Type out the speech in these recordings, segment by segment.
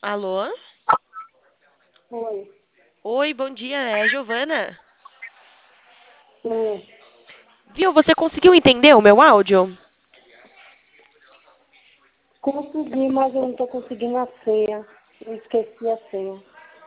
Alô? Oi. Oi, bom dia, é a Giovana. É, Viu, você conseguiu entender o meu áudio? consegui, mas eu não estou conseguindo a senha. Eu esqueci a senha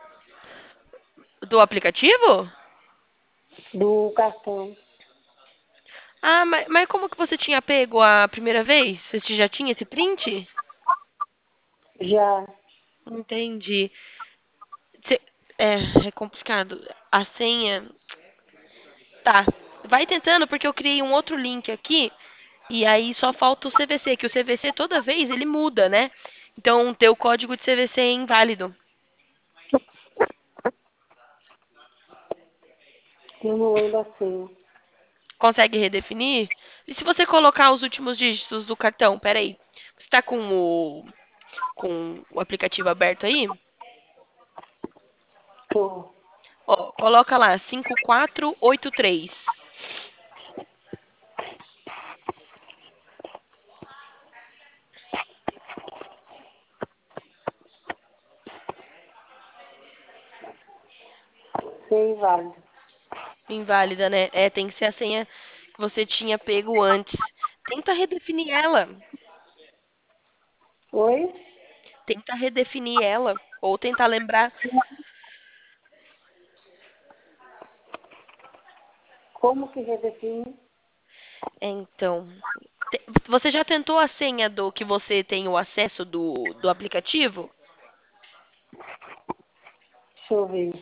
Do aplicativo? do cartão. Ah, mas como que você tinha pego a primeira vez? Você já tinha esse print? Já. Entendi. Cê- é complicado. A senha. Tá. Vai tentando, porque eu criei um outro link aqui. E aí só falta o CVC, que o CVC toda vez ele muda, né? Então, o teu código de CVC é inválido. Eu não lembro a senha. Consegue redefinir? E se você colocar os últimos dígitos do cartão? Peraí. Você tá com o aplicativo aberto aí? Tô. Ó, coloca lá 5483. Senha inválida. Inválida, né? É, tem que ser a senha que você tinha pego antes. Tenta redefinir ela. Oi? Tenta redefinir ela. Ou tentar lembrar. Como que redefine? Então, você já tentou a senha do que você tem o acesso do aplicativo? Deixa eu ver.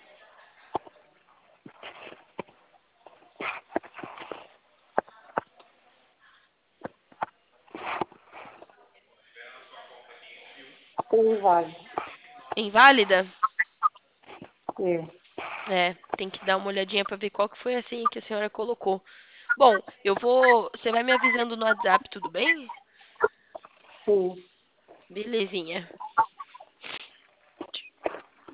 Senha inválida. Inválida? É. É, tem que dar uma olhadinha pra ver qual que foi a senha que a senhora colocou. Bom, eu vou. Você vai me avisando no WhatsApp, tudo bem? Sim. Belezinha.